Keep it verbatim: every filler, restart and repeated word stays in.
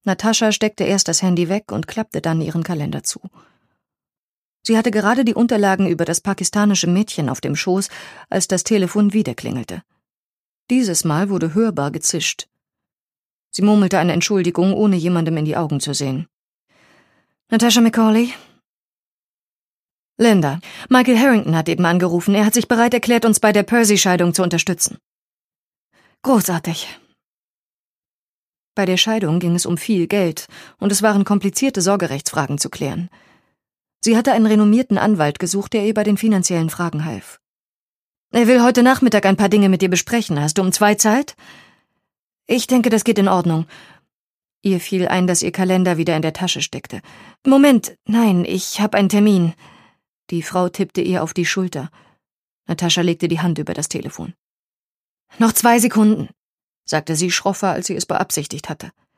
Natascha steckte erst das Handy weg und klappte dann ihren Kalender zu. Sie hatte gerade die Unterlagen über das pakistanische Mädchen auf dem Schoß, als das Telefon wieder klingelte. Dieses Mal wurde hörbar gezischt. Sie murmelte eine Entschuldigung, ohne jemandem in die Augen zu sehen. »Natascha Macaulay?« »Linda, Michael Harrington hat eben angerufen. Er hat sich bereit erklärt, uns bei der Percy-Scheidung zu unterstützen.« »Großartig.« Bei der Scheidung ging es um viel Geld, und es waren komplizierte Sorgerechtsfragen zu klären. Sie hatte einen renommierten Anwalt gesucht, der ihr bei den finanziellen Fragen half. »Er will heute Nachmittag ein paar Dinge mit dir besprechen. Hast du um zwei Zeit?« »Ich denke, das geht in Ordnung.« Ihr fiel ein, dass ihr Kalender wieder in der Tasche steckte. »Moment, nein, ich habe einen Termin.« Die Frau tippte ihr auf die Schulter. Natascha legte die Hand über das Telefon. »Noch zwei Sekunden«, sagte sie schroffer, als sie es beabsichtigt hatte.